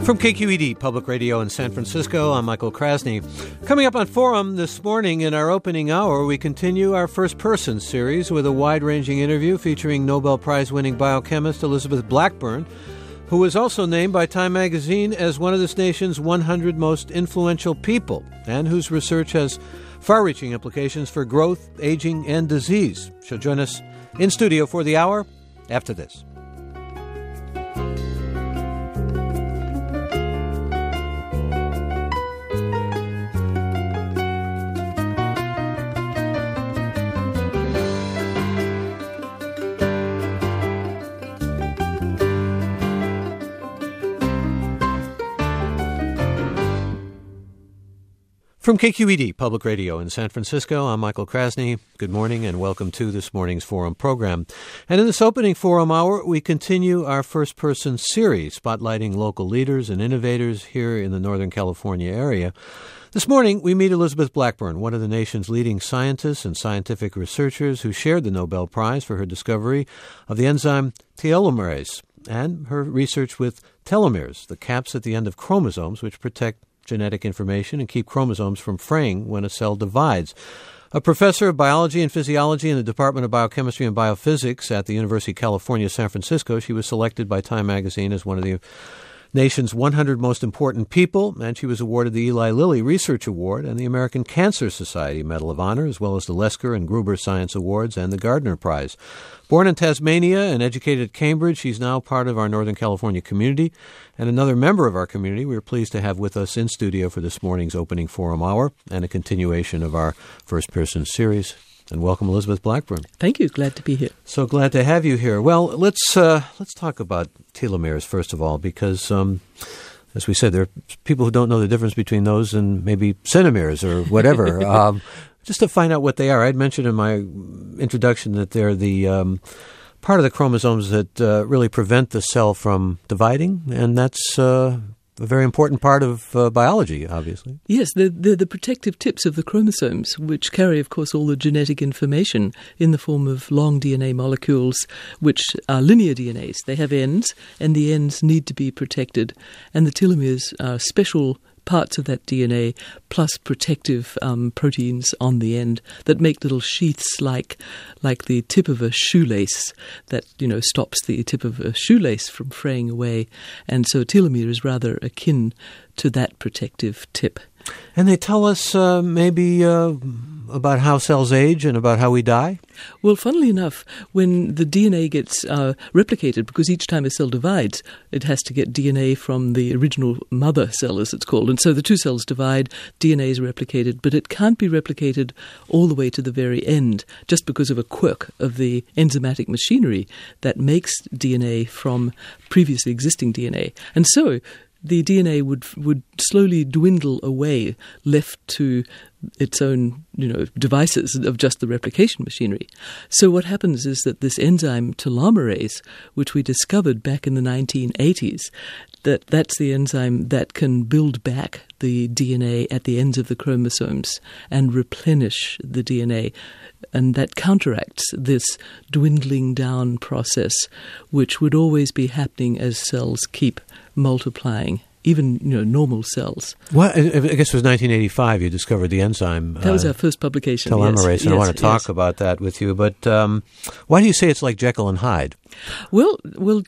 From KQED Public Radio in San Francisco, I'm Michael Krasny. Coming up on Forum this morning in our opening hour, we continue our First Person series with a wide-ranging interview featuring Nobel Prize-winning biochemist Elizabeth Blackburn, who was also named by Time magazine as one of this nation's 100 most influential people, and whose research has far-reaching implications for growth, aging, and disease. She'll join us in studio for the hour after this. From KQED Public Radio in San Francisco, I'm Michael Krasny. Good morning and welcome to this morning's Forum program. And in this opening Forum hour, we continue our First Person series, spotlighting local leaders and innovators here in the Northern California area. This morning, we meet Elizabeth Blackburn, one of the nation's leading scientists and scientific researchers who shared the Nobel Prize for her discovery of the enzyme telomerase and her research with telomeres, the caps at the end of chromosomes which protect genetic information and keep chromosomes from fraying when a cell divides. A professor of biology and physiology in the Department of Biochemistry and Biophysics at the University of California, San Francisco, she was selected by Time magazine as one of the nation's 100 most important people, and she was awarded the Eli Lilly Research Award and the American Cancer Society Medal of Honor, as well as the Lesker and Gruber Science Awards and the Gardner Prize. Born in Tasmania and educated at Cambridge, she's now part of our Northern California community and another member of our community. We're pleased to have with us in studio for this morning's opening Forum hour and a continuation of our First Person series. And welcome, Elizabeth Blackburn. Thank you. Glad to be here. So glad to have you here. Well, let's talk about telomeres first of all, because as we said, there are people who don't know the difference between those and maybe centromeres or whatever. Just to find out what they are, I'd mentioned in my introduction that they're the part of the chromosomes that really prevent the cell from dividing, and that's a very important part of biology, obviously. Yes, they're the protective tips of the chromosomes, which carry, of course, all the genetic information in the form of long DNA molecules, which are linear DNAs. They have ends, and the ends need to be protected. And the telomeres are special parts of that DNA plus protective proteins on the end that make little sheaths like the tip of a shoelace that, stops the tip of a shoelace from fraying away. And so a telomere is rather akin to that protective tip. And they tell us maybe about how cells age and about how we die? Well, funnily enough, when the DNA gets replicated, because each time a cell divides, it has to get DNA from the original mother cell, as it's called. And so the two cells divide, DNA is replicated, but it can't be replicated all the way to the very end, just because of a quirk of the enzymatic machinery that makes DNA from previously existing DNA. And so the DNA would slowly dwindle away, left to its own, devices of just the replication machinery. So what happens is that this enzyme telomerase, which we discovered back in the 1980s, that's the enzyme that can build back the DNA at the ends of the chromosomes and replenish the DNA. And that counteracts this dwindling down process, which would always be happening as cells keep multiplying, even normal cells. Well, I guess it was 1985 you discovered the enzyme. That was our first publication. Telomerase, and I want to talk about that with you. But why do you say it's like Jekyll and Hyde? Well,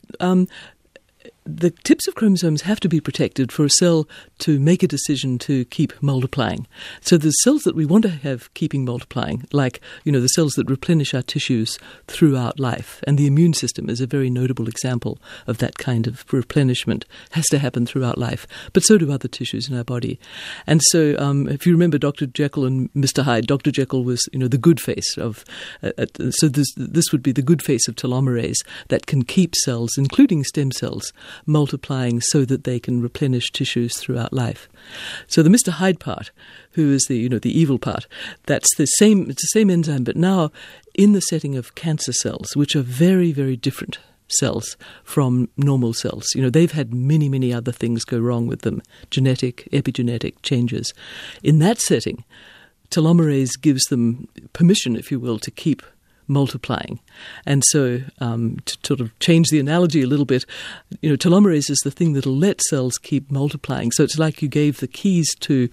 the tips of chromosomes have to be protected for a cell to make a decision to keep multiplying. So the cells that we want to have keeping multiplying, like, the cells that replenish our tissues throughout life, and the immune system is a very notable example of that kind of replenishment, has to happen throughout life. But so do other tissues in our body. And so if you remember Dr. Jekyll and Mr. Hyde, Dr. Jekyll was, the good face of, so this would be the good face of telomerase that can keep cells, including stem cells, multiplying so that they can replenish tissues throughout life. So the Mr. Hyde part, who is the evil part, it's the same enzyme, but now in the setting of cancer cells, which are very, very different cells from normal cells. They've had many, many other things go wrong with them, genetic, epigenetic changes. In that setting, telomerase gives them permission, if you will, to keep multiplying. And so to sort of change the analogy a little bit, telomerase is the thing that'll let cells keep multiplying. So it's like you gave the keys to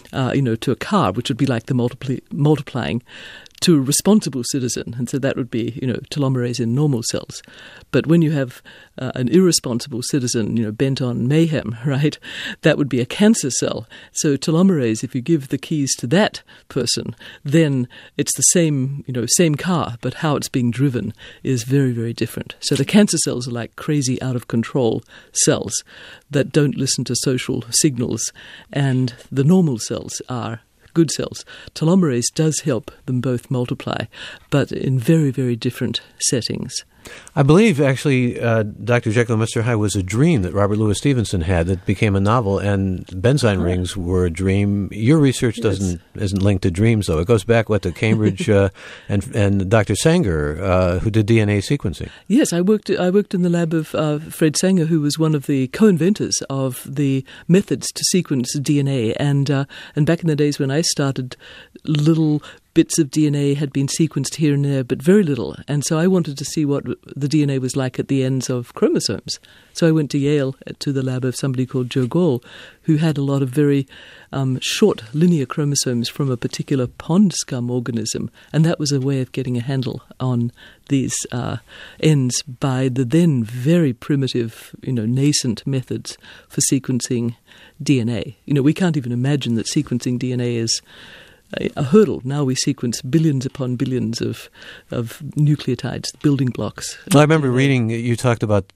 a car, which would be like the multiplying, to a responsible citizen. And so that would be, telomerase in normal cells. But when you have an irresponsible citizen, bent on mayhem, right, that would be a cancer cell. So telomerase, if you give the keys to that person, then it's the same car, but how it's being driven is very, very different. So the cancer cells are like crazy, out of control cells that don't listen to social signals, and the normal cells are good cells. Telomerase does help them both multiply, but in very, very different settings. I believe, actually, Dr. Jekyll and Mr. Hyde was a dream that Robert Louis Stevenson had that became a novel, and benzyme rings were a dream. Your research isn't linked to dreams, though. It goes back, to Cambridge and Dr. Sanger, who did DNA sequencing. Yes, I worked in the lab of Fred Sanger, who was one of the co-inventors of the methods to sequence DNA. And back in the days when I started, little bits of DNA had been sequenced here and there, but very little. And so I wanted to see what the DNA was like at the ends of chromosomes. So I went to Yale to the lab of somebody called Joe Gall, who had a lot of very short linear chromosomes from a particular pond scum organism. And that was a way of getting a handle on these ends by the then very primitive, nascent methods for sequencing DNA. We can't even imagine that sequencing DNA is a hurdle. Now we sequence billions upon billions of nucleotides, building blocks. Well, I remember reading you talked about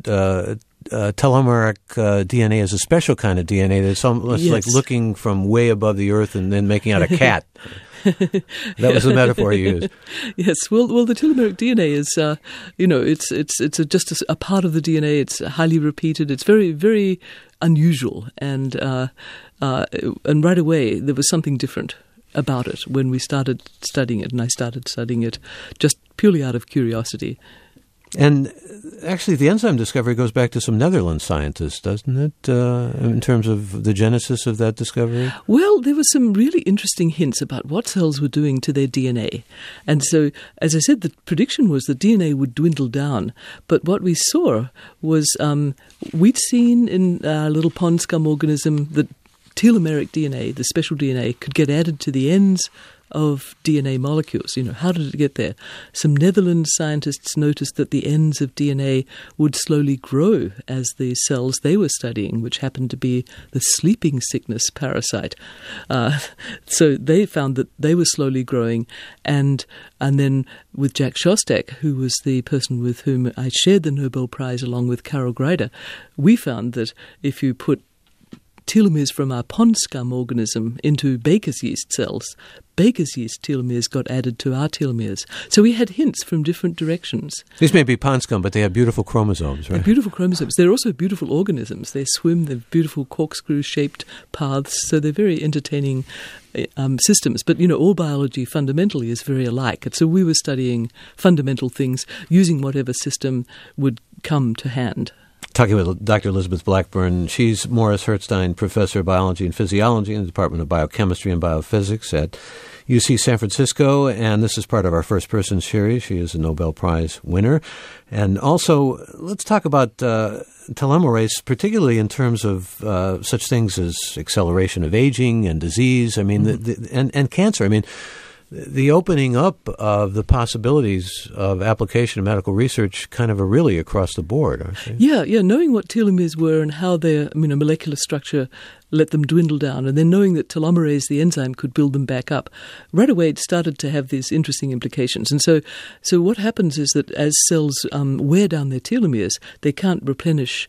telomeric DNA as a special kind of DNA that's almost like looking from way above the earth and then making out a cat. That was the metaphor you used. Yes. Well, the telomeric DNA is, it's just a part of the DNA. It's highly repeated. It's very, very unusual, and right away there was something different about it when we started studying it, and I started studying it just purely out of curiosity. And actually, the enzyme discovery goes back to some Netherlands scientists, doesn't it, in terms of the genesis of that discovery? Well, there were some really interesting hints about what cells were doing to their DNA. And so, as I said, the prediction was that DNA would dwindle down. But what we saw was we'd seen in a little pond scum organism that telomeric DNA, the special DNA, could get added to the ends of DNA molecules. How did it get there? Some Netherlands scientists noticed that the ends of DNA would slowly grow as the cells they were studying, which happened to be the sleeping sickness parasite. So they found that they were slowly growing, and then with Jack Szostak, who was the person with whom I shared the Nobel Prize along with Carol Greider, we found that if you put telomeres from our pond scum organism into Baker's yeast cells, Baker's yeast telomeres got added to our telomeres. So we had hints from different directions. These may be pond scum, but they have beautiful chromosomes, right? They're beautiful chromosomes. They're also beautiful organisms. They swim, they've beautiful corkscrew-shaped paths, so they're very entertaining systems. But, all biology fundamentally is very alike. And so we were studying fundamental things using whatever system would come to hand. Talking with Dr. Elizabeth Blackburn. She's Morris Hertzstein Professor of Biology and Physiology in the Department of Biochemistry and Biophysics at UC San Francisco, and this is part of our First Person series. She is a Nobel Prize winner. And also, let's talk about telomerase, particularly in terms of such things as acceleration of aging and disease, and cancer. The opening up of the possibilities of application of medical research kind of are really across the board, aren't they? Yeah. Knowing what telomeres were and how their molecular structure let them dwindle down, and then knowing that telomerase, the enzyme, could build them back up, right away it started to have these interesting implications. And so what happens is that as cells wear down their telomeres, they can't replenish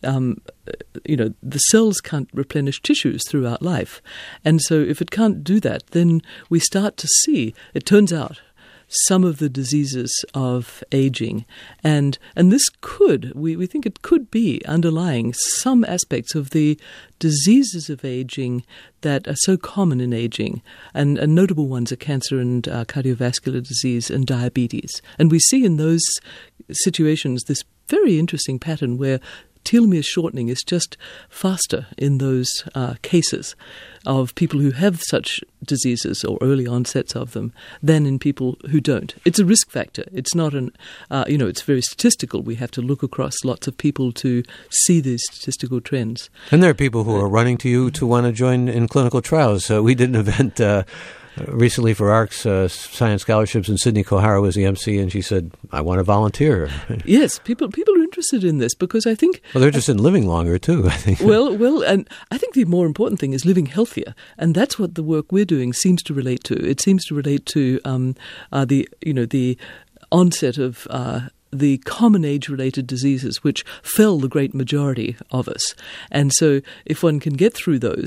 the cells can't replenish tissues throughout life. And so if it can't do that, then we start to see, it turns out, some of the diseases of aging. And this could, we think it could be underlying some aspects of the diseases of aging that are so common in aging. And notable ones are cancer and cardiovascular disease and diabetes. And we see in those situations this very interesting pattern where telomere shortening is just faster in those cases of people who have such diseases or early onsets of them than in people who don't. It's a risk factor. It's not it's very statistical. We have to look across lots of people to see these statistical trends. And there are people who are running to you to want to join in clinical trials. We did an event recently for ARC's Science Scholarships, and Sydney Kohara was the MC, and she said, I want to volunteer. Yes, people are interested in this because I think... Well, they're interested in living longer, too, I think. Well, and I think the more important thing is living healthier, and that's what the work we're doing seems to relate to. It seems to relate to the onset of... the common age-related diseases, which fell the great majority of us. And so if one can get through those,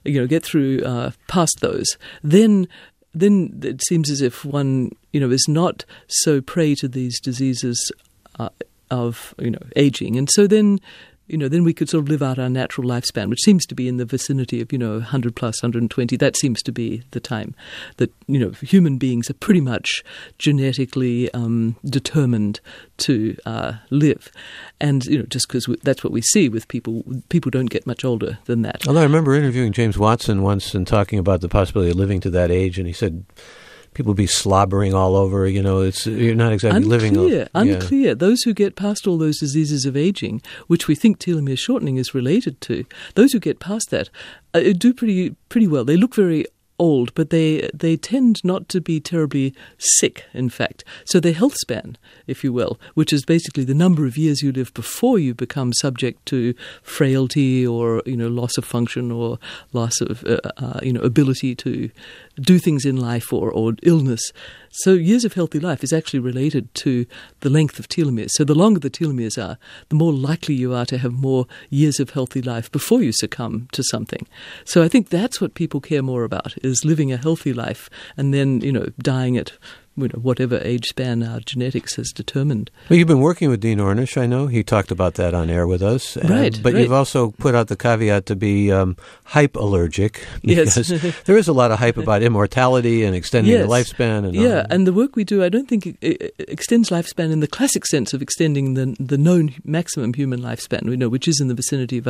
past those, then it seems as if one, is not so prey to these diseases of aging. And so then we could sort of live out our natural lifespan, which seems to be in the vicinity of, 100 plus, 120. That seems to be the time that, human beings are pretty much genetically determined to live. And, just because that's what we see with people don't get much older than that. Although I remember interviewing James Watson once and talking about the possibility of living to that age, and he said... people be slobbering all over, you're not exactly living. Unclear. Those who get past all those diseases of aging, which we think telomere shortening is related to, those who get past that do pretty well. They look very old, but they tend not to be terribly sick, in fact. So their health span, if you will, which is basically the number of years you live before you become subject to frailty or, loss of function or loss of, ability to do things in life or illness. So years of healthy life is actually related to the length of telomeres. So the longer the telomeres are, the more likely you are to have more years of healthy life before you succumb to something. So I think that's what people care more about, is living a healthy life and then, dying at whatever age span our genetics has determined. Well, you've been working with Dean Ornish, I know. He talked about that on air with us. Right. But you've also put out the caveat to be hype allergic. Because there is a lot of hype about immortality and extending the lifespan. And the work we do, I don't think it extends lifespan in the classic sense of extending the known maximum human lifespan, which is in the vicinity of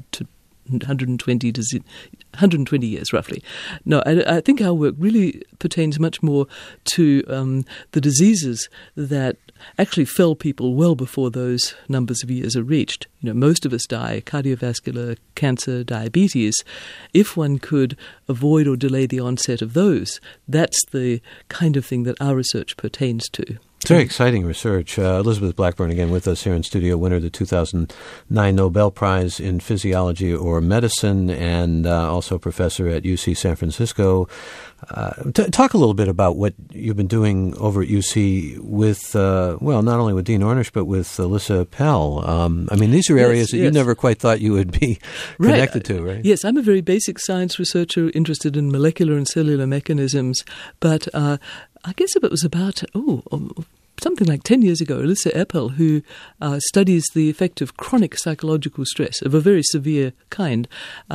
120 years, roughly. No, I think our work really pertains much more to the diseases that actually fell people well before those numbers of years are reached. Most of us die, cardiovascular, cancer, diabetes. If one could avoid or delay the onset of those, that's the kind of thing that our research pertains to. It's very exciting research. Elizabeth Blackburn again with us here in studio, winner of the 2009 Nobel Prize in Physiology or Medicine, and also professor at UC San Francisco. Talk a little bit about what you've been doing over at UC with, not only with Dean Ornish, but with Alyssa Pell. These are areas that you never quite thought you would be connected to, right? Yes, I'm a very basic science researcher interested in molecular and cellular mechanisms, but I guess it was about, something like 10 years ago, Alyssa Appel, who studies the effect of chronic psychological stress of a very severe kind,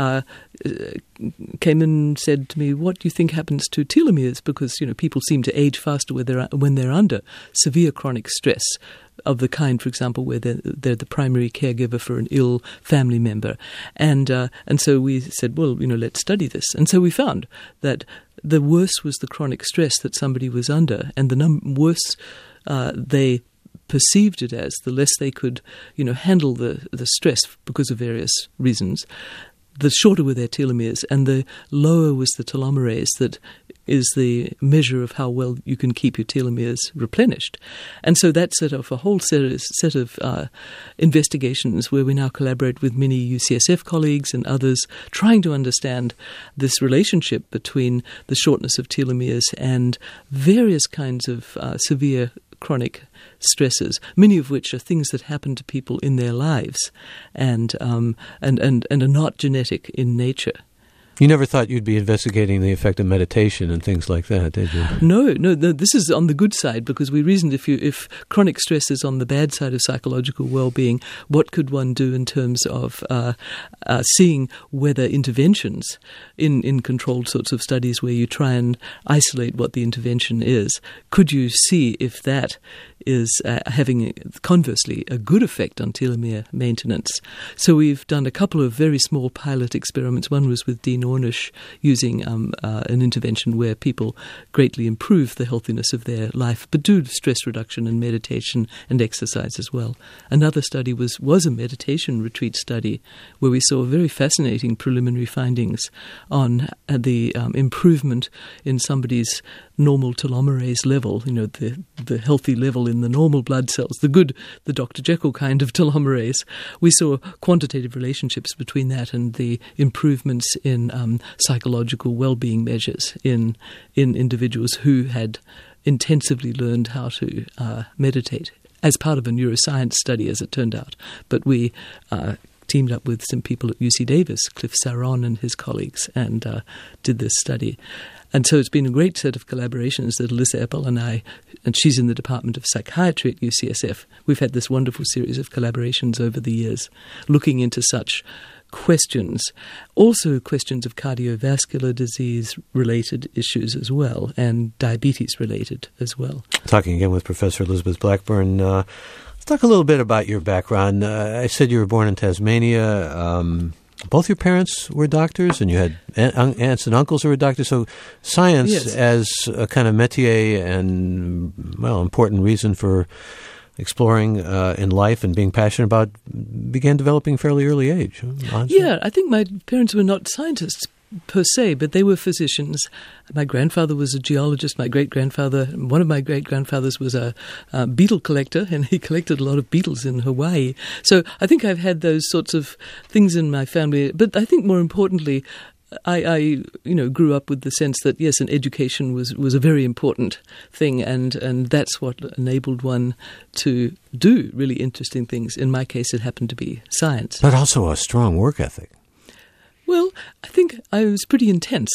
came and said to me, what do you think happens to telomeres? Because, people seem to age faster when they're under severe chronic stress of the kind, for example, where they're the primary caregiver for an ill family member. And so we said, well, let's study this. And so we found that the worse was the chronic stress that somebody was under, and the worse they perceived it as, the less they could, handle the stress because of various reasons, the shorter were their telomeres, and the lower was the telomerase that is the measure of how well you can keep your telomeres replenished. And so that set off a whole set of investigations where we now collaborate with many UCSF colleagues and others, trying to understand this relationship between the shortness of telomeres and various kinds of severe chronic stresses, many of which are things that happen to people in their lives and are not genetic in nature. You never thought you'd be investigating the effect of meditation and things like that, did you? No. This is on the good side, because we reasoned if chronic stress is on the bad side of psychological well-being, what could one do in terms of seeing whether interventions in controlled sorts of studies where you try and isolate what the intervention is, could you see if that is having, conversely, a good effect on telomere maintenance? So we've done a couple of very small pilot experiments. One was with Dean Ornish, using an intervention where people greatly improve the healthiness of their life, but do stress reduction and meditation and exercise as well. Another study was a meditation retreat study where we saw very fascinating preliminary findings on the improvement in somebody's normal telomerase level, the healthy level in the normal blood cells, the Dr. Jekyll kind of telomerase. We saw quantitative relationships between that and the improvements in psychological well-being measures in individuals who had intensively learned how to meditate as part of a neuroscience study, as it turned out. But we teamed up with some people at UC Davis, Cliff Saron and his colleagues, and did this study. And so it's been a great set of collaborations that Alyssa Eppel and I, and she's in the Department of Psychiatry at UCSF. We've had this wonderful series of collaborations over the years, looking into such questions, also questions of cardiovascular disease-related issues as well, and diabetes-related as well. Talking again with Professor Elizabeth Blackburn. Let's talk a little bit about your background. I said you were born in Tasmania. Both your parents were doctors, and you had aunts and uncles who were doctors. So science, yes, as a kind of métier and, important reason for exploring in life and being passionate about, began developing fairly early age. Yeah, I think my parents were not scientists per se, but they were physicians. My grandfather was a geologist. One of my great-grandfathers was a beetle collector, and he collected a lot of beetles in Hawaii. So I think I've had those sorts of things in my family. But I think more importantly, I grew up with the sense that, yes, an education was a very important thing, and that's what enabled one to do really interesting things. In my case, it happened to be science. But also a strong work ethic. Well, I think I was pretty intense,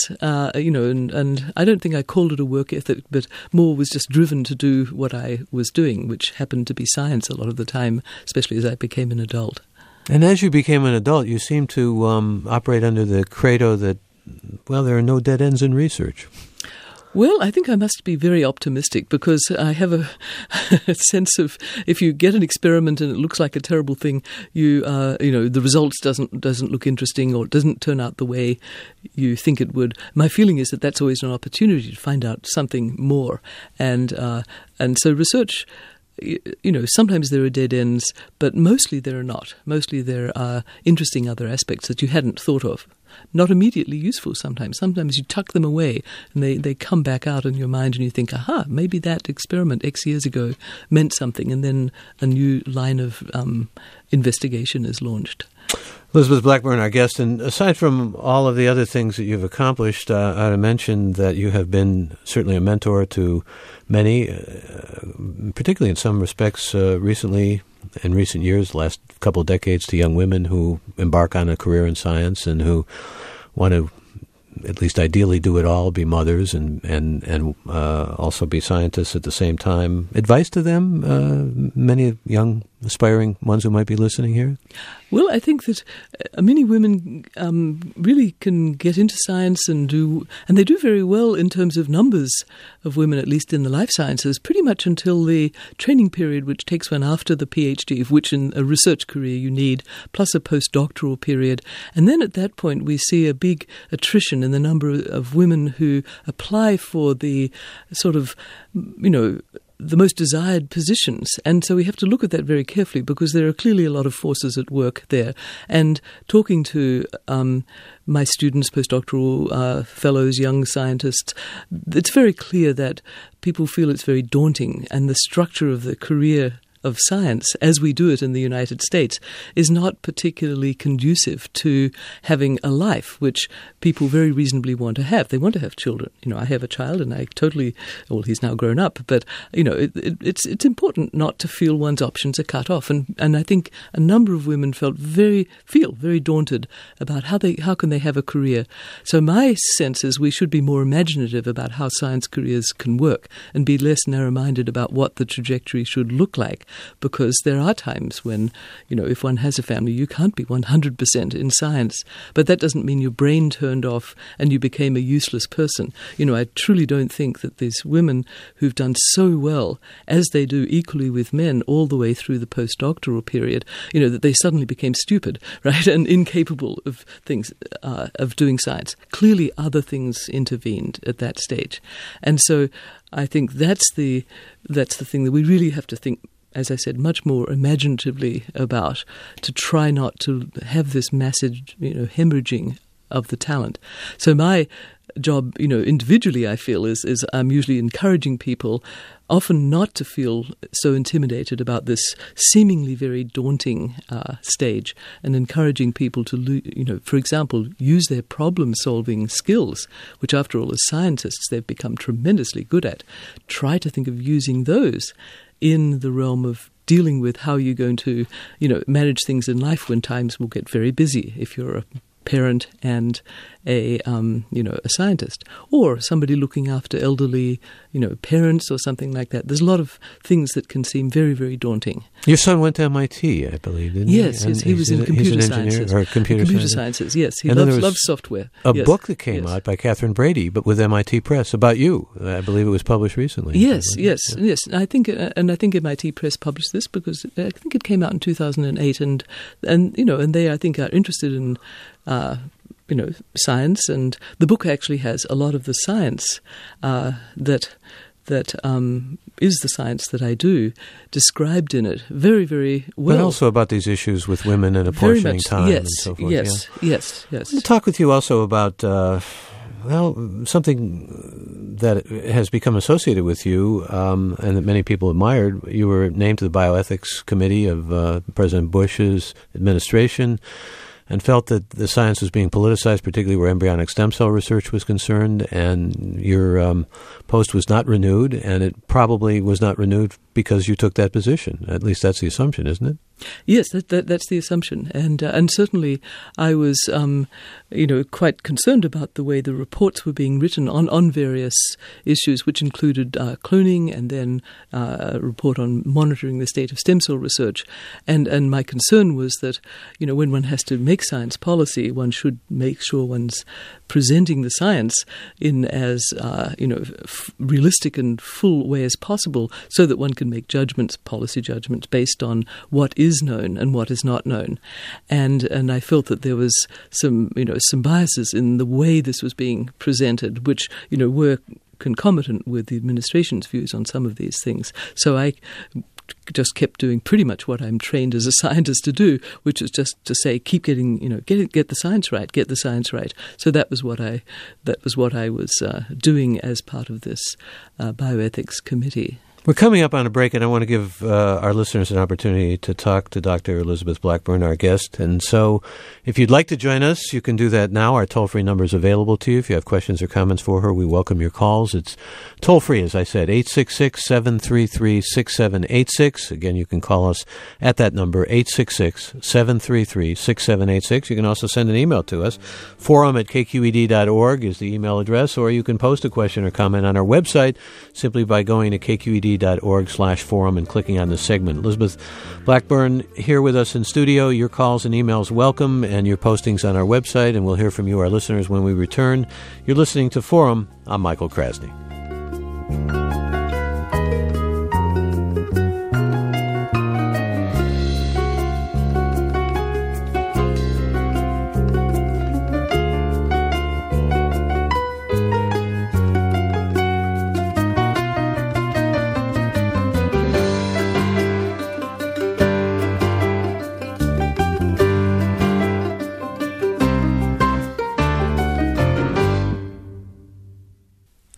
and I don't think I called it a work ethic, but more was just driven to do what I was doing, which happened to be science a lot of the time, especially as I became an adult. And as you became an adult, you seemed to operate under the credo that, there are no dead ends in research. Well, I think I must be very optimistic, because I have a sense of, if you get an experiment and it looks like a terrible thing, the results doesn't look interesting, or it doesn't turn out the way you think it would. My feeling is that that's always an opportunity to find out something more, and so research. Sometimes there are dead ends, but mostly there are not. Mostly there are interesting other aspects that you hadn't thought of. Not immediately useful sometimes. Sometimes you tuck them away and they come back out in your mind and you think, aha, maybe that experiment X years ago meant something, and then a new line of investigation is launched. Elizabeth Blackburn, our guest, and aside from all of the other things that you've accomplished, I mentioned that you have been certainly a mentor to many, particularly in some respects recently, in recent years, last couple of decades, to young women who embark on a career in science and who want to, at least ideally, do it all, be mothers and also be scientists at the same time. Advice to them, many young aspiring ones who might be listening here? Well, I think that many women really can get into science and they do very well in terms of numbers of women, at least in the life sciences, pretty much until the training period, which takes one after the PhD, of which in a research career you need, plus a postdoctoral period. And then at that point we see a big attrition in the number of women who apply for the sort of, the most desired positions. And so we have to look at that very carefully, because there are clearly a lot of forces at work there. And talking to my students, postdoctoral fellows, young scientists, it's very clear that people feel it's very daunting, and the structure of the career of science, as we do it in the United States, is not particularly conducive to having a life which people very reasonably want to have. They want to have children. I have a child, and he's now grown up, but it's important not to feel one's options are cut off. And I think a number of women feel very daunted about how can they have a career. So my sense is we should be more imaginative about how science careers can work and be less narrow-minded about what the trajectory should look like, because there are times when, if one has a family, you can't be 100% in science, but that doesn't mean your brain turned off and you became a useless person. I truly don't think that these women who've done so well, as they do equally with men all the way through the postdoctoral period, that they suddenly became stupid, right, and incapable of of doing science. Clearly other things intervened at that stage. And so I think that's the thing that we really have to think, as I said, much more imaginatively about, to try not to have this massive, hemorrhaging of the talent. So my job, individually, I feel, is I'm usually encouraging people often not to feel so intimidated about this seemingly very daunting stage, and encouraging people to, for example, use their problem-solving skills, which, after all, as scientists, they've become tremendously good at. Try to think of using those in the realm of dealing with how you're going to, manage things in life when times will get very busy if you're a parent and a scientist, or somebody looking after elderly, parents or something like that. There's a lot of things that can seem very, very daunting. Your son went to MIT, I believe, didn't he? Yes, he was in computer sciences. Computer sciences, yes. He loves software. A book that came out by Catherine Brady, but with MIT Press, about you. I believe it was published recently. Yes. I think MIT Press published this because I think it came out in 2008, and they, I think, are interested in science, and the book actually has a lot of the science that is the science that I do described in it very, very well. But also about these issues with women and apportioning time and so forth. Yes. I want to talk with you also about something that has become associated with you and that many people admired. You were named to the bioethics committee of President Bush's administration, and felt that the science was being politicized, particularly where embryonic stem cell research was concerned, and your post was not renewed, and it probably was not renewed because you took that position. At least that's the assumption, isn't it? Yes, that's the assumption, and certainly I was, quite concerned about the way the reports were being written on various issues, which included cloning, and then a report on monitoring the state of stem cell research, and my concern was that, when one has to make science policy, one should make sure one's presenting the science in as realistic and full way as possible, so that one can make policy judgments based on what is known and what is not known. And I felt that there was some biases in the way this was being presented, which, were concomitant with the administration's views on some of these things. So I just kept doing pretty much what I'm trained as a scientist to do, which is just to say, keep getting, get the science right, get the science right. So that was what I was doing as part of this bioethics committee. We're coming up on a break, and I want to give our listeners an opportunity to talk to Dr. Elizabeth Blackburn, our guest. And so if you'd like to join us, you can do that now. Our toll-free number is available to you. If you have questions or comments for her, we welcome your calls. It's toll-free, as I said, 866-733-6786. Again, you can call us at that number, 866-733-6786. You can also send an email to us. forum@kqed.org is the email address, or you can post a question or comment on our website simply by going to kqed.org/forum and clicking on the segment. Elizabeth Blackburn here with us in studio. Your calls and emails welcome, and your postings on our website, and we'll hear from you, our listeners, when we return. You're listening to Forum. I'm Michael Krasny.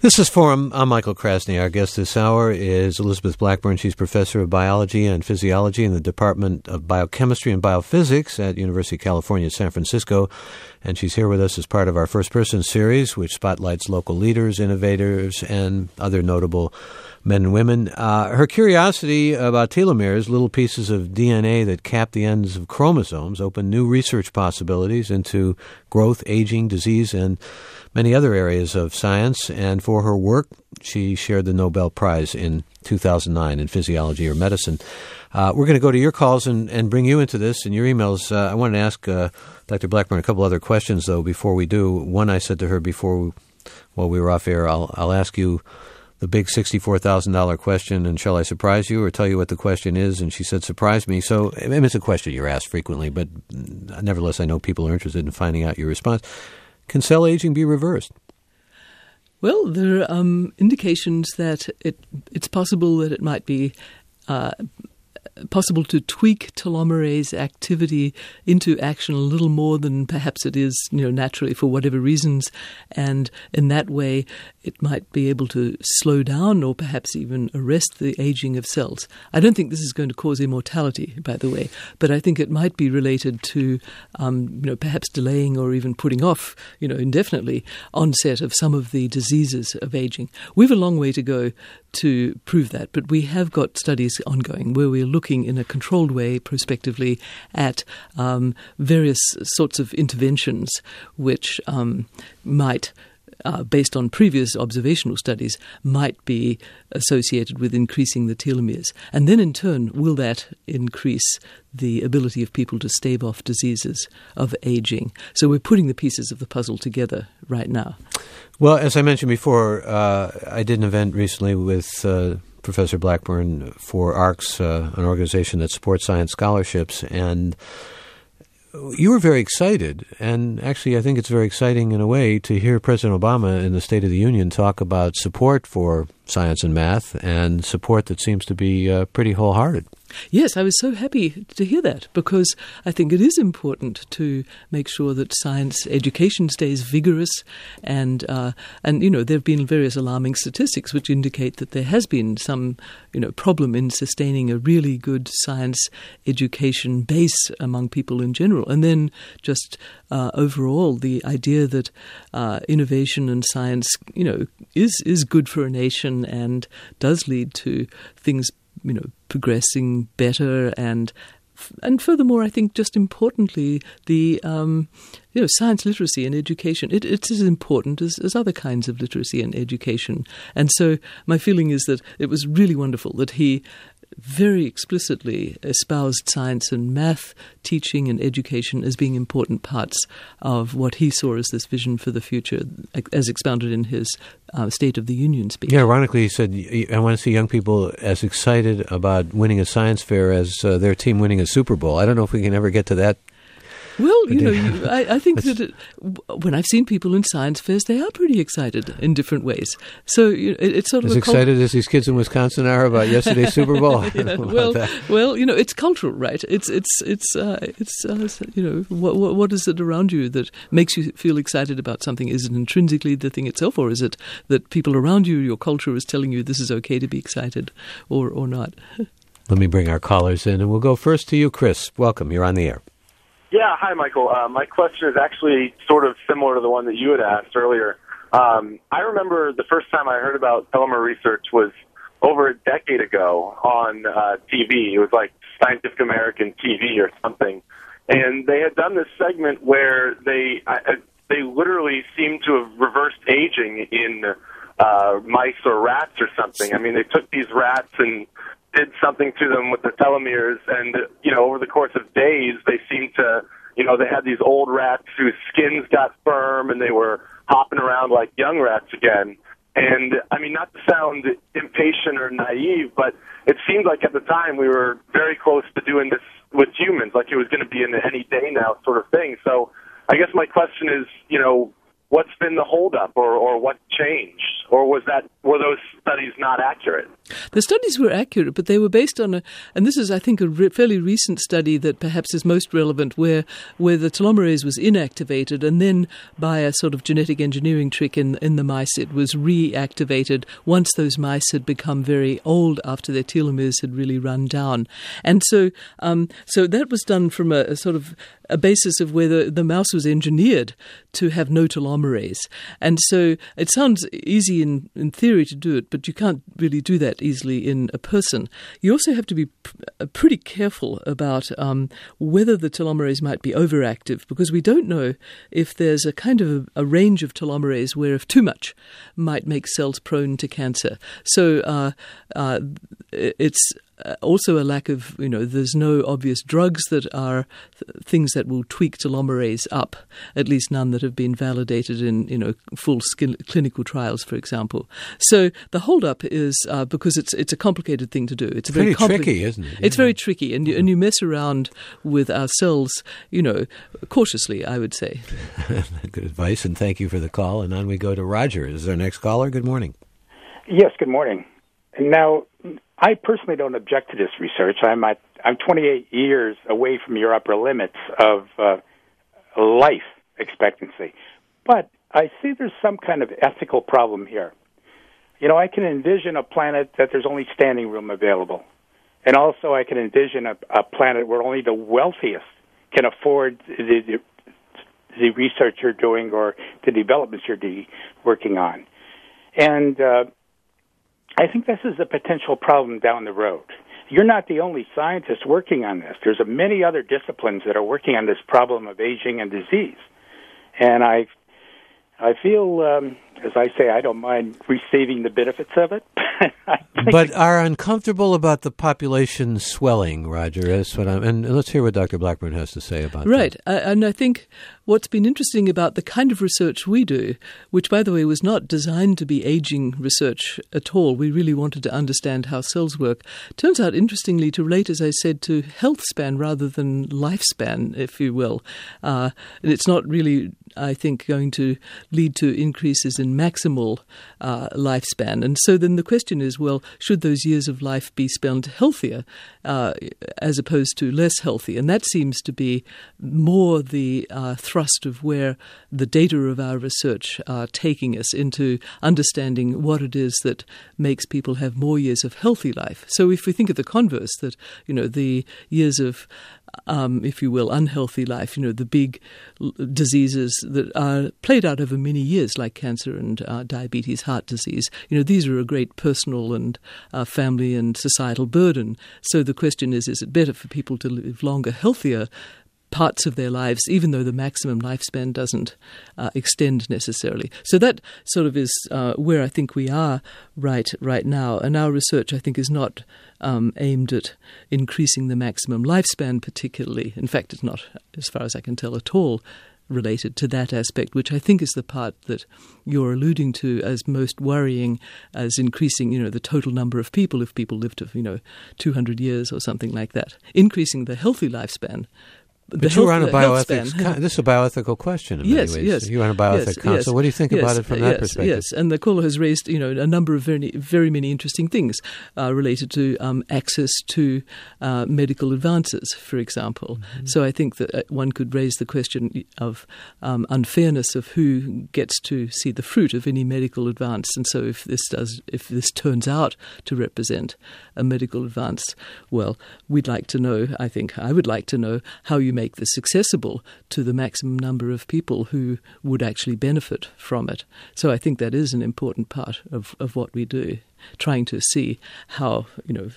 This is Forum. I'm Michael Krasny. Our guest this hour is Elizabeth Blackburn. She's professor of biology and physiology in the Department of Biochemistry and Biophysics at University of California, San Francisco. And she's here with us as part of our First Person series, which spotlights local leaders, innovators, and other notable men and women. Her curiosity about telomeres, little pieces of DNA that cap the ends of chromosomes, open new research possibilities into growth, aging, disease, and many other areas of science. And for her work, she shared the Nobel Prize in 2009 in physiology or medicine. We're going to go to your calls and bring you into this and your emails. I wanted to ask Dr. Blackburn a couple other questions, though, before we do. One, I said to her while we were off air, I'll ask you the big $64,000 question, and shall I surprise you or tell you what the question is? And she said, surprise me. So it's a question you're asked frequently, but nevertheless, I know people are interested in finding out your response. Can cell aging be reversed? Well, there are indications that it's possible that it might be possible to tweak telomerase activity into action a little more than perhaps it is, naturally for whatever reasons, and in that way it might be able to slow down or perhaps even arrest the aging of cells. I don't think this is going to cause immortality, by the way, but I think it might be related to, perhaps delaying or even putting off, indefinitely onset of some of the diseases of aging. We have a long way to go to prove that, but we have got studies ongoing where we're looking in a controlled way prospectively at various sorts of interventions which might, based on previous observational studies, might be associated with increasing the telomeres. And then in turn, will that increase the ability of people to stave off diseases of aging? So we're putting the pieces of the puzzle together right now. Well, as I mentioned before, I did an event recently with Professor Blackburn for ARCS, an organization that supports science scholarships, and you were very excited, and actually I think it's very exciting in a way to hear President Obama in the State of the Union talk about support for science and math, and support that seems to be pretty wholehearted. Yes, I was so happy to hear that, because I think it is important to make sure that science education stays vigorous, and there have been various alarming statistics which indicate that there has been some problem in sustaining a really good science education base among people in general. And then just overall, the idea that innovation and science, is good for a nation and does lead to things progressing better, and furthermore, I think just importantly, the science literacy and education, it's as important as other kinds of literacy and education. And so my feeling is that it was really wonderful that he very explicitly espoused science and math teaching and education as being important parts of what he saw as this vision for the future, as expounded in his State of the Union speech. Yeah, ironically, he said, I want to see young people as excited about winning a science fair as their team winning a Super Bowl. I don't know if we can ever get to that. Well, I think that when I've seen people in science fairs, they are pretty excited in different ways. So it's sort of as excited as these kids in Wisconsin are about yesterday's Super Bowl. It's cultural, right? It's what is it around you that makes you feel excited about something? Is it intrinsically the thing itself, or is it that people around you, your culture, is telling you this is okay to be excited, or not? Let me bring our callers in, and we'll go first to you, Chris. Welcome. You're on the air. Yeah, hi, Michael. My question is actually sort of similar to the one that you had asked earlier. I remember the first time I heard about telomere research was over a decade ago on TV. It was like Scientific American TV or something. And they had done this segment where they literally seemed to have reversed aging in mice or rats or something. I mean, they took these rats and did something to them with the telomeres, and, over the course of days, they seemed to, they had these old rats whose skins got firm, and they were hopping around like young rats again. And, I mean, not to sound impatient or naive, but it seemed like at the time we were very close to doing this with humans, like it was going to be an any day now sort of thing. So I guess my question is, what's been the holdup, or what changed? Or was that were those studies not accurate? The studies were accurate, but they were based on and this is, I think, a fairly recent study that perhaps is most relevant, where the telomerase was inactivated, and then by a sort of genetic engineering trick in the mice, it was reactivated once those mice had become very old after their telomeres had really run down. And so that was done from a sort of a basis of whether the mouse was engineered to have no telomerase. And so it sounds easy in theory to do it, but you can't really do that easily in a person. You also have to be pretty careful about whether the telomerase might be overactive, because we don't know if there's a kind of a range of telomerase where if too much might make cells prone to cancer. So it's also a lack of, there's no obvious drugs that are things that will tweak telomerase up, at least none that have been validated in, full clinical trials, for example. So the holdup is because it's a complicated thing to do. It's very tricky, isn't it? Yeah. It's very tricky, and you mess around with our cells, cautiously, I would say. Good advice, and thank you for the call. And on we go to Roger. Is our next caller? Good morning. Yes, good morning. Now, I personally don't object to this research. I'm 28 years away from your upper limits of life expectancy. But I see there's some kind of ethical problem here. I can envision a planet that there's only standing room available. And also I can envision a planet where only the wealthiest can afford the research you're doing or the developments you're working on. And I think this is a potential problem down the road. You're not the only scientist working on this. There's many other disciplines that are working on this problem of aging and disease. And I feel, as I say, I don't mind receiving the benefits of it. But are uncomfortable about the population swelling, Roger. That's what and let's hear what Dr. Blackburn has to say about that. Right. And I think what's been interesting about the kind of research we do, which, by the way, was not designed to be aging research at all. We really wanted to understand how cells work. Turns out, interestingly, to relate, as I said, to health span rather than lifespan, if you will. And it's not really, I think, going to lead to increases in maximal lifespan. And so then the question is, well, should those years of life be spent healthier as opposed to less healthy? And that seems to be more the thrust of where the data of our research are taking us into understanding what it is that makes people have more years of healthy life. So if we think of the converse, that, the years of if you will, unhealthy life, the big diseases that are played out over many years, like cancer and diabetes, heart disease. These are a great personal and family and societal burden. So the question is it better for people to live longer, healthier parts of their lives, even though the maximum lifespan doesn't extend necessarily? So that sort of is where I think we are right now. And our research, I think, is not aimed at increasing the maximum lifespan particularly. In fact, it's not, as far as I can tell, at all related to that aspect, which I think is the part that you're alluding to as most worrying, as increasing, the total number of people, if people live to, 200 years or something like that. Increasing the healthy lifespan. But you're on a bioethics. This is a bioethical question in many ways. Yes. You're on a bioethics council. What do you think about it from that perspective? Yes, and the caller has raised, a number of very, very many interesting things related to access to medical advances, for example. Mm-hmm. So I think that one could raise the question of unfairness of who gets to see the fruit of any medical advance. And so if this turns out to represent a medical advance, well, we'd like to know. I would like to know how you make this accessible to the maximum number of people who would actually benefit from it. So I think that is an important part of what we do, trying to see how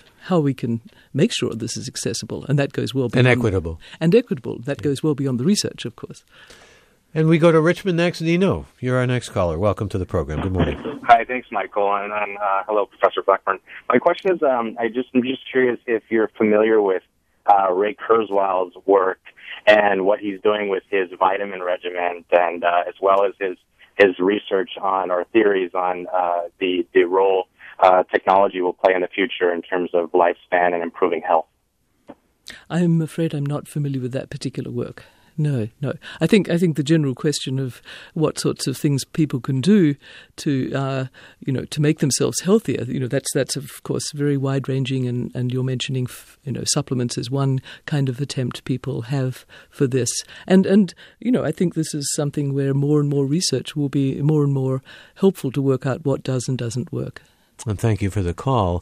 we can make sure this is accessible, and that goes well beyond equitable. That goes well beyond the research, of course. And we go to Richmond next. Dino, you're our next caller. Welcome to the program. Good morning. Hi, thanks, Michael, and hello, Professor Blackburn. My question is, I'm just curious if you're familiar with Ray Kurzweil's work and what he's doing with his vitamin regimen, and as well as his research on, or theories on, the role technology will play in the future in terms of lifespan and improving health. I'm afraid I'm not familiar with that particular work. No. I think the general question of what sorts of things people can do to to make themselves healthier, that's of course very wide ranging, and you're mentioning supplements is one kind of attempt people have for this, and I think this is something where more and more research will be more and more helpful to work out what does and doesn't work. And thank you for the call.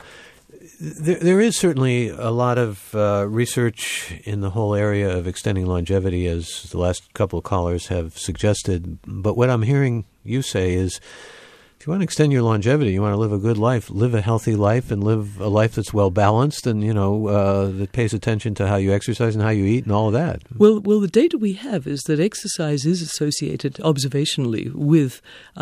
There is certainly a lot of research in the whole area of extending longevity, as the last couple of callers have suggested. But what I'm hearing you say is, if you want to extend your longevity, you want to live a good life, live a healthy life, and live a life that's well balanced, and that pays attention to how you exercise and how you eat and all of that. Well, the data we have is that exercise is associated observationally with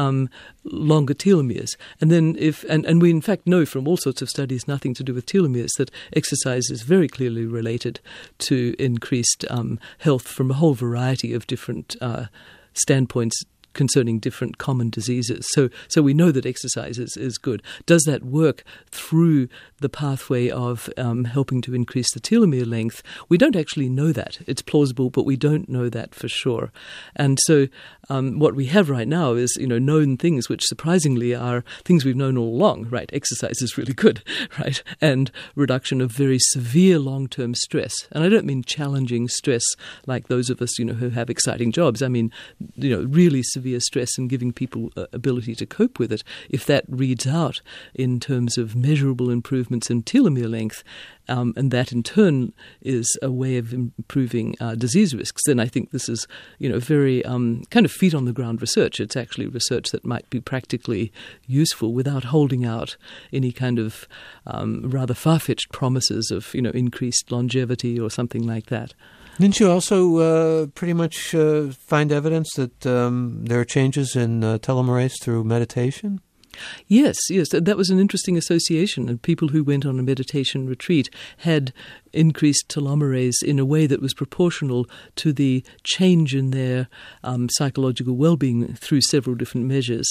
longer telomeres, and then and we in fact know from all sorts of studies, nothing to do with telomeres, that exercise is very clearly related to increased health from a whole variety of different standpoints concerning different common diseases. So we know that exercise is good. Does that work through the pathway of helping to increase the telomere length? We don't actually know that. It's plausible, but we don't know that for sure. And so what we have right now is, known things which surprisingly are things we've known all along, right? Exercise is really good, right? And reduction of very severe long-term stress. And I don't mean challenging stress like those of us, who have exciting jobs. I mean, really severe stress and giving people ability to cope with it. If that reads out in terms of measurable improvements in telomere length, and that in turn is a way of improving disease risks, then I think this is, very kind of feet on the ground research. It's actually research that might be practically useful without holding out any kind of rather far-fetched promises of, increased longevity or something like that. Didn't you also pretty much find evidence that there are changes in telomerase through meditation? Yes, that was an interesting association. And people who went on a meditation retreat had increased telomerase in a way that was proportional to the change in their psychological well-being through several different measures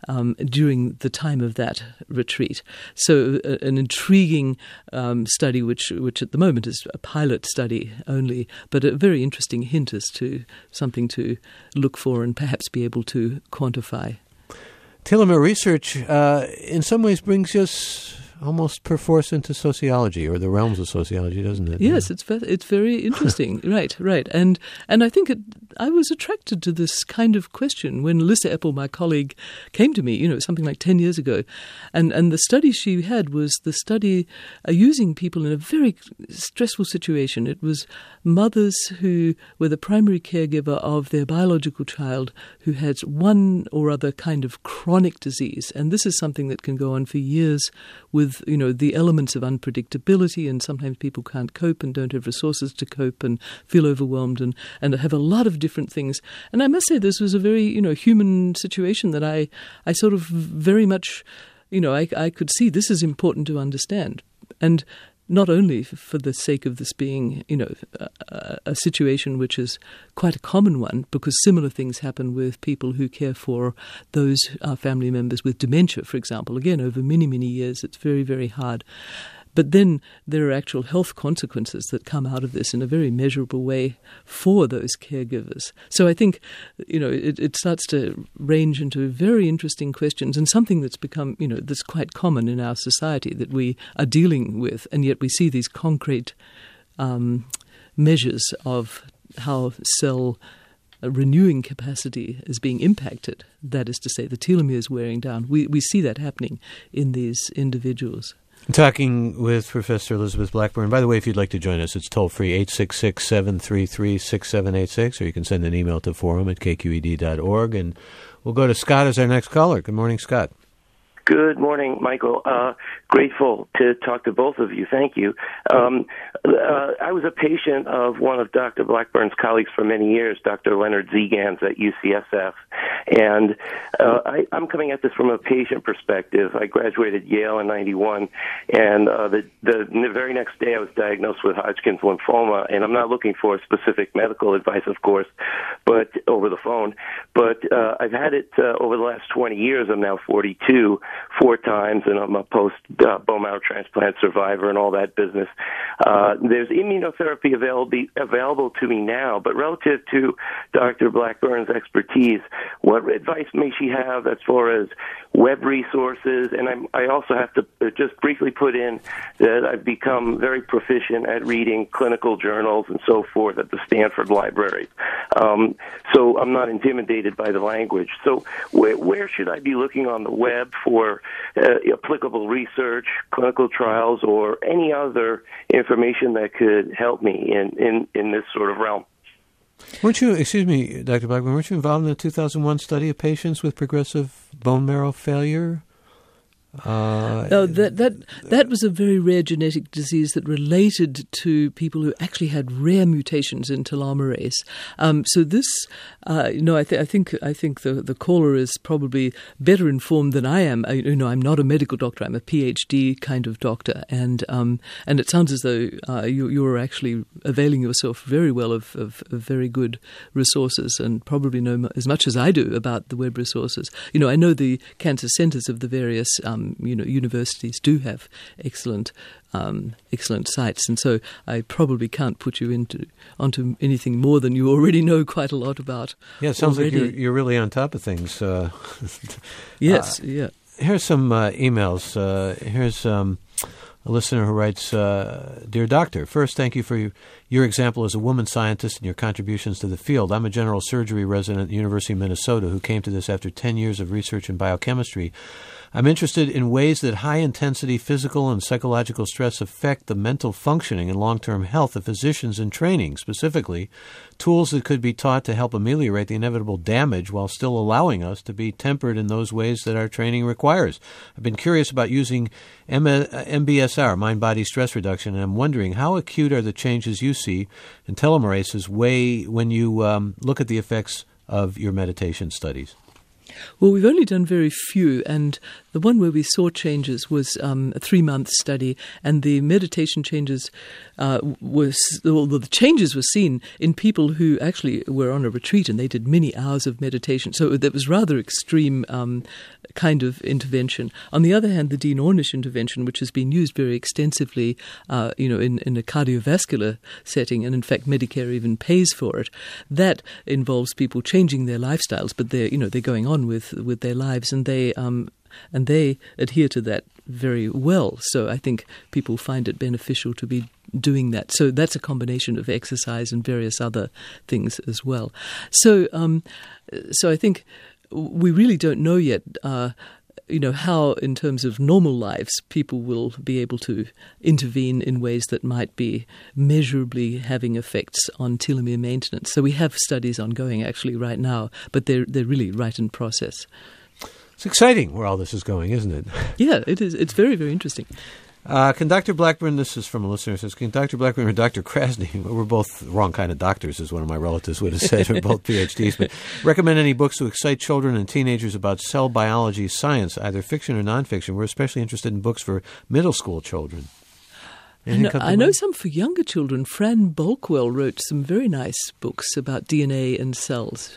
during the time of that retreat. So an intriguing study, which at the moment is a pilot study only, but a very interesting hint as to something to look for and perhaps be able to quantify. Telomere research in some ways brings us almost perforce into sociology, or the realms of sociology, doesn't it? Yes, yeah. It's very interesting. Right. And I think I was attracted to this kind of question when Lisa Epple, my colleague, came to me, something like 10 years ago. And the study she had was the study using people in a very stressful situation. It was mothers who were the primary caregiver of their biological child who had one or other kind of chronic disease. And this is something that can go on for years with, the elements of unpredictability, and sometimes people can't cope and don't have resources to cope and feel overwhelmed and have a lot of different things. And I must say this was a very, human situation that I sort of very much, I could see this is important to understand. And not only for the sake of this being, a situation which is quite a common one, because similar things happen with people who care for those family members with dementia, for example. Again, over many, many years, it's very, very hard. But then there are actual health consequences that come out of this in a very measurable way for those caregivers. So I think, it starts to range into very interesting questions, and something that's become, that's quite common in our society that we are dealing with, and yet we see these concrete measures of how cell renewing capacity is being impacted. That is to say, the telomeres wearing down. We see that happening in these individuals. Talking with Professor Elizabeth Blackburn. By the way, if you'd like to join us, it's toll-free 866-733-6786, or you can send an email to forum@kqed.org. And we'll go to Scott as our next caller. Good morning, Scott. Good morning, Michael. Grateful to talk to both of you. Thank you. I was a patient of one of Dr. Blackburn's colleagues for many years, Dr. Leonard Zegans at UCSF. And I'm coming at this from a patient perspective. I graduated Yale in 91, and the very next day I was diagnosed with Hodgkin's lymphoma. And I'm not looking for specific medical advice, of course, but over the phone. But I've had it over the last 20 years. I'm now 42. 4 times, and I'm a post bone marrow transplant survivor and all that business. There's immunotherapy available to me now, but relative to Dr. Blackburn's expertise, what advice may she have as far as web resources? And I also have to just briefly put in that I've become very proficient at reading clinical journals and so forth at the Stanford Library. So I'm not intimidated by the language. So where should I be looking on the web for applicable research, clinical trials, or any other information that could help me in this sort of realm? Weren't you, excuse me, Dr. Blackburn, weren't you involved in the 2001 study of patients with progressive bone marrow failure? No, that was a very rare genetic disease that related to people who actually had rare mutations in telomerase. So this, I think the caller is probably better informed than I am. I'm not a medical doctor. I'm a PhD kind of doctor, and it sounds as though you're actually availing yourself very well of very good resources, and probably know as much as I do about the web resources. I know the cancer centers of the various universities do have excellent sites, and so I probably can't put you onto anything more than you already know quite a lot about. Yeah, it sounds like you're really on top of things. Yes, yeah. Here's some emails. Here's a listener who writes, Dear Doctor, first, thank you for your example as a woman scientist and your contributions to the field. I'm a general surgery resident at the University of Minnesota who came to this after 10 years of research in biochemistry. I'm interested in ways that high-intensity physical and psychological stress affect the mental functioning and long-term health of physicians in training, specifically tools that could be taught to help ameliorate the inevitable damage while still allowing us to be tempered in those ways that our training requires. I've been curious about using MBSR, mind-body stress reduction, and I'm wondering how acute are the changes you see in telomerase's way when you look at the effects of your meditation studies? Well, we've only done very few, and the one where we saw changes was a 3-month study, and the meditation changes the changes were seen in people who actually were on a retreat, and they did many hours of meditation. So that was rather extreme kind of intervention. On the other hand, the Dean Ornish intervention, which has been used very extensively, in a cardiovascular setting, and in fact Medicare even pays for it, that involves people changing their lifestyles, but they're going on with their lives, and they adhere to that very well. So I think people find it beneficial to be doing that. So that's a combination of exercise and various other things as well. So I think we really don't know yet, how in terms of normal lives people will be able to intervene in ways that might be measurably having effects on telomere maintenance. So we have studies ongoing actually right now, but they're really right in process. It's exciting where all this is going, isn't it? Yeah, it is. It's very, very interesting. Can Dr. Blackburn, this is from a listener who says, can Dr. Blackburn or Dr. Krasny, we're both the wrong kind of doctors, as one of my relatives would have said, we're both PhDs, but recommend any books to excite children and teenagers about cell biology science, either fiction or nonfiction? We're especially interested in books for middle school children. I know some for younger children. Fran Bolkwell wrote some very nice books about DNA and cells.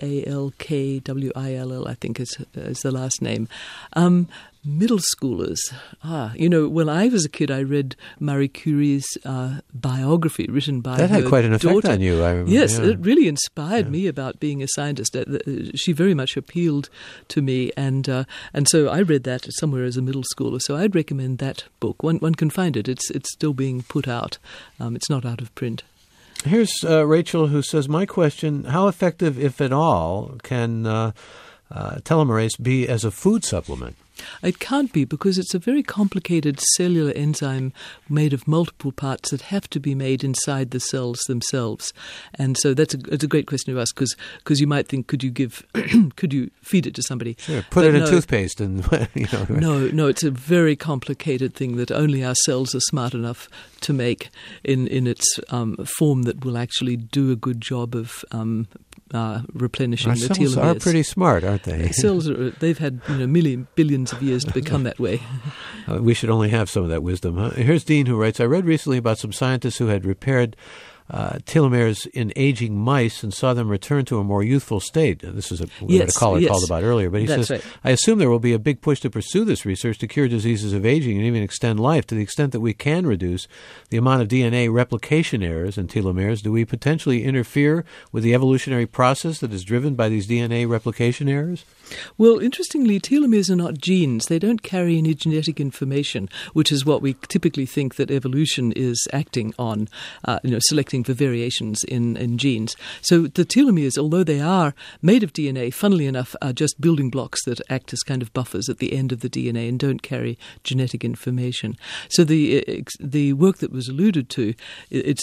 Balkwil, I think is the last name. Middle schoolers. When I was a kid, I read Marie Curie's biography written by her daughter. That had quite an effect on you, I remember. Yes, it really inspired me about being a scientist. She very much appealed to me, and so I read that somewhere as a middle schooler. So I'd recommend that book. One can find it. It's still being put out. It's not out of print. Here's Rachel, who says, my question, how effective, if at all, can telomerase be as a food supplement? It can't be, because it's a very complicated cellular enzyme made of multiple parts that have to be made inside the cells themselves. And so it's a great question to ask, because you might think, could you feed it to somebody? Sure, put it in toothpaste and No, it's a very complicated thing that only our cells are smart enough to make in its form that will actually do a good job of replenishing the telomeres. Cells are pretty smart, aren't they? Cells they've had billions of years to become that way. We should only have some of that wisdom. Huh? Here's Dean, who writes, I read recently about some scientists who had repaired telomeres in aging mice and saw them return to a more youthful state. This is what a caller called about earlier. But he says, right. I assume there will be a big push to pursue this research to cure diseases of aging and even extend life. To the extent that we can reduce the amount of DNA replication errors in telomeres, do we potentially interfere with the evolutionary process that is driven by these DNA replication errors? Well, interestingly, telomeres are not genes. They don't carry any genetic information, which is what we typically think that evolution is acting on, selecting for variations in genes. So the telomeres, although they are made of DNA, funnily enough, are just building blocks that act as kind of buffers at the end of the DNA and don't carry genetic information. So the work that was alluded to, it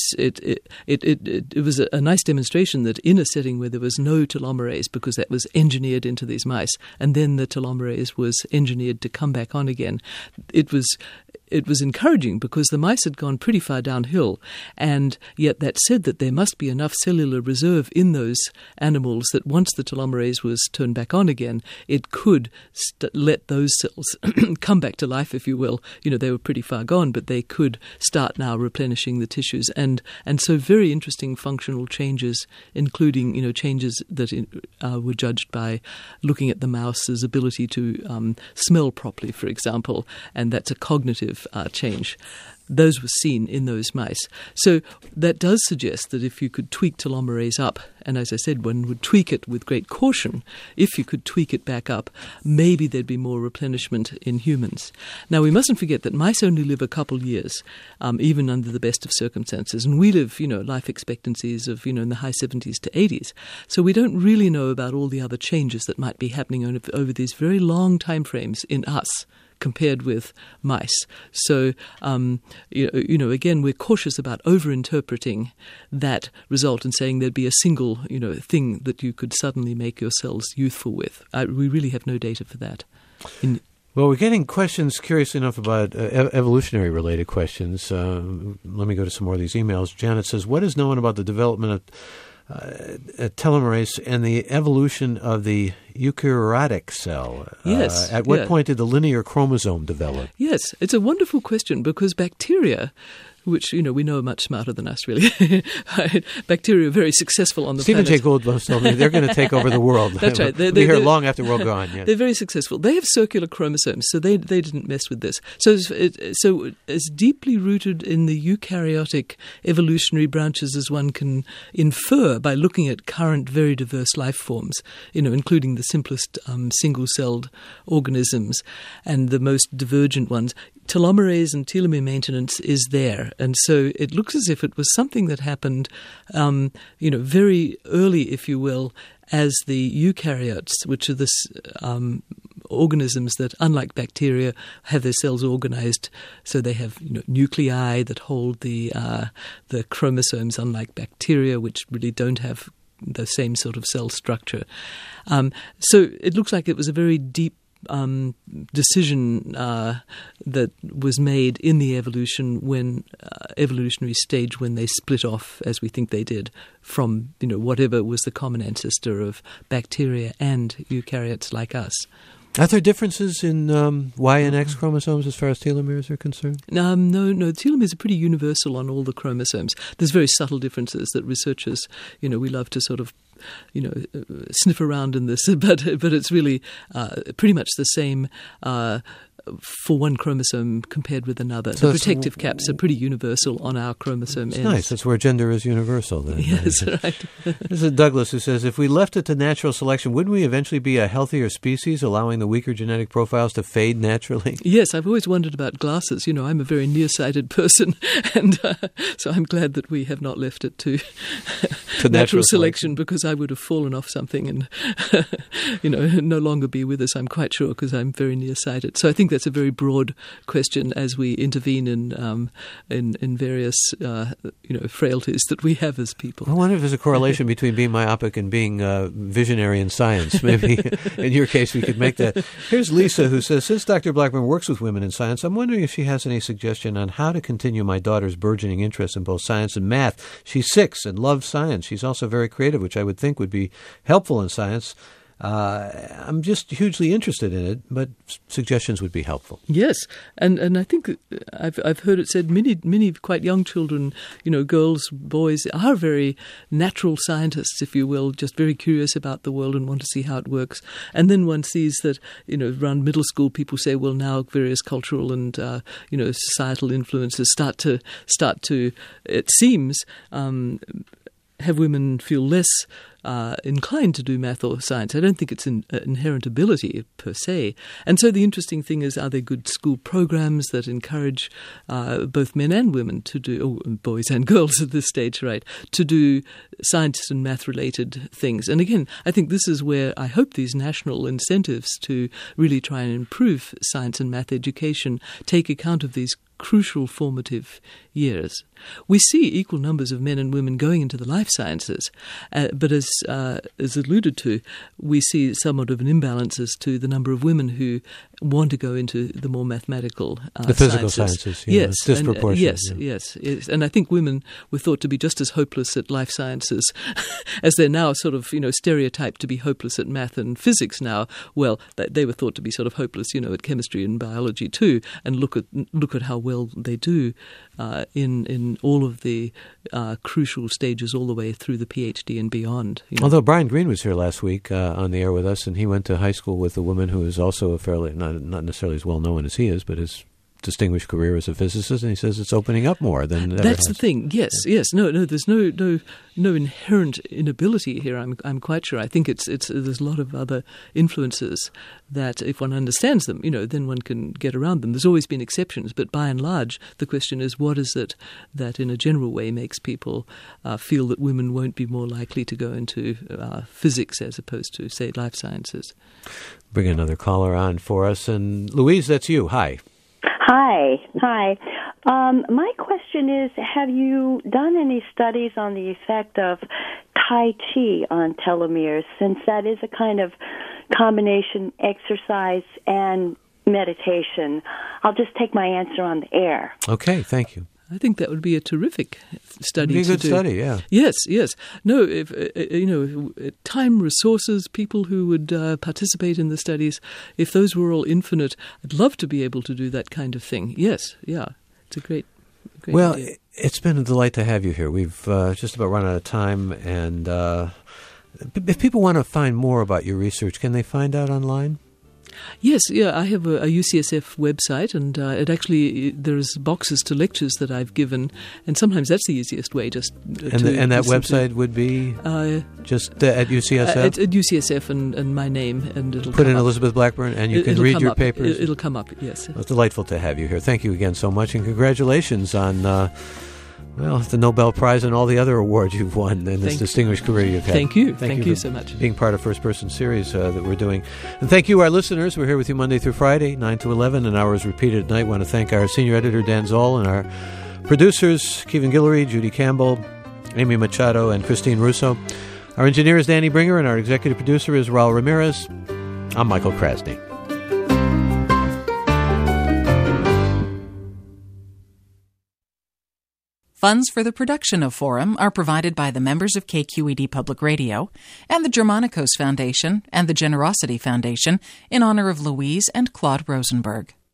was a nice demonstration that in a setting where there was no telomerase, because that was engineered into these mice, and then the telomerase was engineered to come back on again, it was encouraging because the mice had gone pretty far downhill, and yet that said that there must be enough cellular reserve in those animals that once the telomerase was turned back on again, it could let those cells come back to life, if you will. They were pretty far gone, but they could start now replenishing the tissues, and so very interesting functional changes, including changes that were judged by looking at the mouse's ability to smell properly, for example, and that's a cognitive change. Those were seen in those mice. So that does suggest that if you could tweak telomerase up, and as I said, one would tweak it with great caution, if you could tweak it back up, maybe there'd be more replenishment in humans. Now, we mustn't forget that mice only live a couple years, even under the best of circumstances. And we live, life expectancies of, in the high 70s to 80s. So we don't really know about all the other changes that might be happening over these very long time frames in us, compared with mice. So, again, we're cautious about over-interpreting that result and saying there'd be a single, thing that you could suddenly make your cells youthful with. We really have no data for that. Well, we're getting questions, curious enough, about evolutionary-related questions. Let me go to some more of these emails. Janet says, what is known about the development of telomerase and the evolution of the eukaryotic cell? Yes. At what point did the linear chromosome develop? Yes, it's a wonderful question because bacteria, which, we know are much smarter than us, really. Bacteria are very successful on the planet. Stephen J. Goldblum told me they're going to take over the world. That's right. We'll be here long after we're gone. Yeah. They're very successful. They have circular chromosomes, so they didn't mess with this. So as deeply rooted in the eukaryotic evolutionary branches as one can infer by looking at current very diverse life forms, including the simplest single-celled organisms and the most divergent ones. Telomerase and telomere maintenance is there. And so it looks as if it was something that happened, very early, if you will, as the eukaryotes, which are organisms that, unlike bacteria, have their cells organized so they have nuclei that hold the chromosomes, unlike bacteria, which really don't have the same sort of cell structure. So it looks like it was a very deep decision that was made in the evolutionary stage when they split off, as we think they did, from whatever was the common ancestor of bacteria and eukaryotes like us. Are there differences in Y and X chromosomes as far as telomeres are concerned? No. Telomeres are pretty universal on all the chromosomes. There's very subtle differences that researchers, we love to sort of, sniff around in this, but it's really pretty much the same for one chromosome compared with another. So the protective caps are pretty universal on our chromosome ends. Nice. That's where gender is universal, then. Yes, right. This is Douglas who says, if we left it to natural selection, wouldn't we eventually be a healthier species, allowing the weaker genetic profiles to fade naturally? Yes, I've always wondered about glasses. I'm a very nearsighted person, and so I'm glad that we have not left it to natural selection, because I would have fallen off something and, no longer be with us, I'm quite sure, because I'm very nearsighted. So I think that's a very broad question as we intervene in various frailties that we have as people. I wonder if there's a correlation between being myopic and being visionary in science. Maybe in your case we could make that. Here's Lisa who says, since Dr. Blackburn works with women in science, I'm wondering if she has any suggestion on how to continue my daughter's burgeoning interest in both science and math. She's 6 and loves science. She's also very creative, which I would think would be helpful in science. I'm just hugely interested in it, but suggestions would be helpful. Yes, and I think I've heard it said many quite young children, girls, boys, are very natural scientists, if you will, just very curious about the world and want to see how it works. And then one sees that, around middle school, people say, well, now various cultural and societal influences start to it seems have women feel less inclined to do math or science. I don't think it's an inherent ability per se. And so the interesting thing is, are there good school programs that encourage both men and women to do, or boys and girls at this stage, right, to do science and math-related things? And again, I think this is where I hope these national incentives to really try and improve science and math education take account of these crucial formative years. We see equal numbers of men and women going into the life sciences, but as alluded to, we see somewhat of an imbalance as to the number of women who want to go into the more mathematical the physical sciences. Yes, disproportionate. Yes. And I think women were thought to be just as hopeless at life sciences as they're now sort of stereotyped to be hopeless at math and physics now. Well, they were thought to be sort of hopeless, at chemistry and biology too. And look at how well they do in all of the crucial stages, all the way through the PhD and beyond. Although Brian Greene was here last week on the air with us, and he went to high school with a woman who is also a fairly, not necessarily as well known as he is, but his distinguished career as a physicist, and he says it's opening up more than ever That's has. the thing. Yes. No. There's no inherent inability here. I'm quite sure. I think it's there's a lot of other influences that, if one understands them, then one can get around them. There's always been exceptions, but by and large, the question is, what is it that, in a general way, makes people feel that women won't be more likely to go into physics as opposed to, say, life sciences? Bring another caller on for us, and Louise, that's you. Hi. Hi. My question is, have you done any studies on the effect of Tai Chi on telomeres, since that is a kind of combination exercise and meditation? I'll just take my answer on the air. Okay, thank you. I think that would be a terrific study. It'd be a good do. study, yeah. Yes. No, if time, resources, people who would participate in the studies, if those were all infinite, I'd love to be able to do that kind of thing. Yes, yeah, it's a great idea. It's been a delight to have you here. We've just about run out of time, and if people want to find more about your research, can they find out online? Yes, yeah, I have a UCSF website, and it actually, there's boxes to lectures that I've given, and sometimes that's the easiest way, just and that website would be just at UCSF? At UCSF and my name, and it'll put come in up. Elizabeth Blackburn, and you can read your papers. It'll come up, yes. Well, it's delightful to have you here. Thank you again so much, and congratulations on the Nobel Prize and all the other awards you've won in this distinguished career you've had. Thank you. Thank you so much. Being part of First Person Series that we're doing. And thank you, our listeners. We're here with you Monday through Friday, 9 to 11, and hours repeated at night. I want to thank our senior editor, Dan Zoll, and our producers, Kevin Guillory, Judy Campbell, Amy Machado, and Christine Russo. Our engineer is Danny Bringer, and our executive producer is Raul Ramirez. I'm Michael Krasny. Funds for the production of Forum are provided by the members of KQED Public Radio and the Germanicos Foundation and the Generosity Foundation in honor of Louise and Claude Rosenberg.